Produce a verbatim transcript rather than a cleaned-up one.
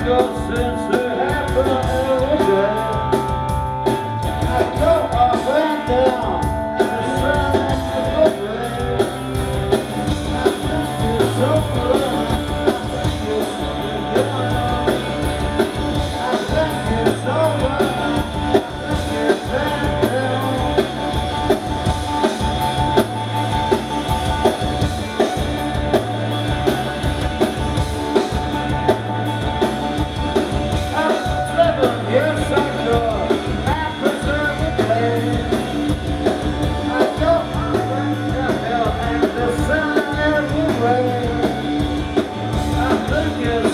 got sense to happen every day. I go up and down, and the sun and the rain. I think it's over, I think it's begun. I think it's over, I think it's ending. Yes, I could. I preserve the day. I don't mind the hell and the sun and the rain. I think it's